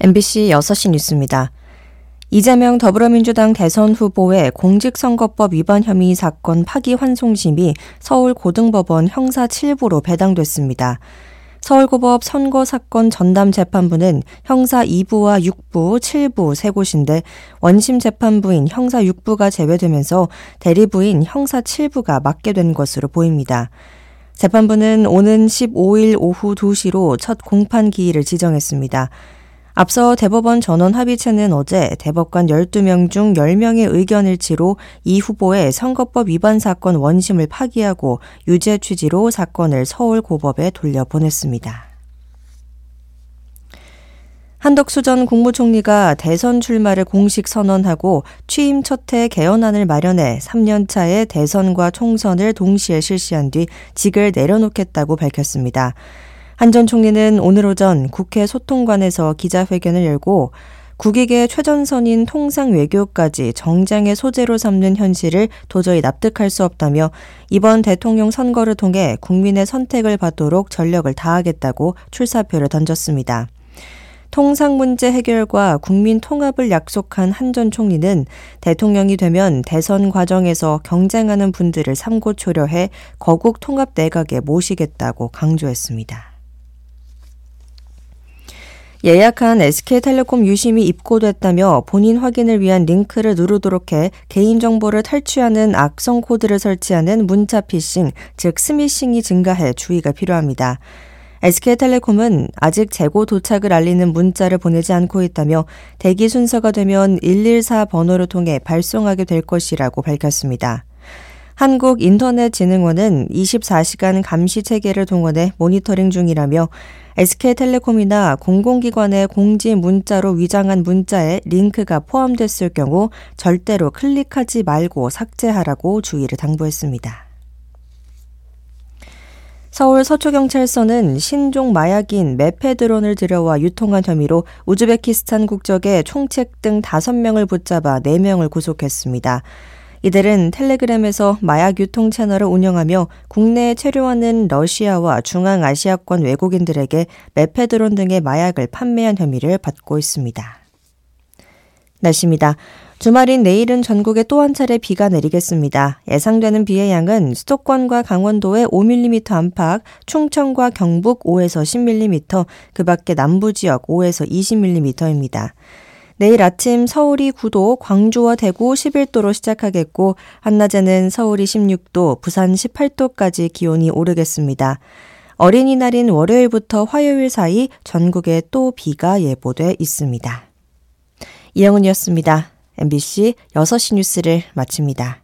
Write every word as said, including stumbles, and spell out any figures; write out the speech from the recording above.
엠비씨 여섯 시 뉴스입니다. 이재명 더불어민주당 대선 후보의 공직선거법 위반 혐의 사건 파기환송심이 서울고등법원 형사 칠 부로 배당됐습니다. 서울고법 선거사건 전담재판부는 형사 이 부와 육 부, 칠 부 세 곳인데 원심 재판부인 형사 육 부가 제외되면서 대리부인 형사 칠 부가 맡게 된 것으로 보입니다. 재판부는 오는 십오 일 오후 두 시로 첫 공판 기일을 지정했습니다. 앞서 대법원 전원합의체는 어제 대법관 열두 명 중 열 명의 의견 일치로 이 후보의 선거법 위반 사건 원심을 파기하고 유죄 취지로 사건을 서울고법에 돌려보냈습니다. 한덕수 전 국무총리가 대선 출마를 공식 선언하고 취임 첫 해 개헌안을 마련해 삼 년 차에 대선과 총선을 동시에 실시한 뒤 직을 내려놓겠다고 밝혔습니다. 한 전 총리는 오늘 오전 국회 소통관에서 기자회견을 열고 국익의 최전선인 통상 외교까지 정쟁의 소재로 삼는 현실을 도저히 납득할 수 없다며 이번 대통령 선거를 통해 국민의 선택을 받도록 전력을 다하겠다고 출사표를 던졌습니다. 통상 문제 해결과 국민 통합을 약속한 한 전 총리는 대통령이 되면 대선 과정에서 경쟁하는 분들을 삼고초려해 거국 통합 내각에 모시겠다고 강조했습니다. 예약한 에스케이텔레콤 유심이 입고됐다며 본인 확인을 위한 링크를 누르도록 해 개인정보를 탈취하는 악성 코드를 설치하는 문자 피싱, 즉 스미싱이 증가해 주의가 필요합니다. 에스케이텔레콤은 아직 재고 도착을 알리는 문자를 보내지 않고 있다며 대기 순서가 되면 일일사 번호를 통해 발송하게 될 것이라고 밝혔습니다. 한국인터넷진흥원은 이십사 시간 감시 체계를 동원해 모니터링 중이라며 에스케이텔레콤이나 공공기관의 공지 문자로 위장한 문자에 링크가 포함됐을 경우 절대로 클릭하지 말고 삭제하라고 주의를 당부했습니다. 서울 서초경찰서는 신종 마약인 메페드론을 들여와 유통한 혐의로 우즈베키스탄 국적의 총책 등 다섯 명을 붙잡아 네 명을 구속했습니다. 이들은 텔레그램에서 마약 유통 채널을 운영하며 국내에 체류하는 러시아와 중앙아시아권 외국인들에게 메페드론 등의 마약을 판매한 혐의를 받고 있습니다. 날씨입니다. 주말인 내일은 전국에 또 한 차례 비가 내리겠습니다. 예상되는 비의 양은 수도권과 강원도에 오 밀리미터 안팎, 충청과 경북 오에서 십 밀리미터, 그 밖에 남부 지역 오에서 이십 밀리미터입니다. 내일 아침 서울이 구 도, 광주와 대구 십일 도로 시작하겠고 한낮에는 서울이 십육 도, 부산 십팔 도까지 기온이 오르겠습니다. 어린이날인 월요일부터 화요일 사이 전국에 또 비가 예보돼 있습니다. 이영은이었습니다. 엠비씨 여섯 시 뉴스를 마칩니다.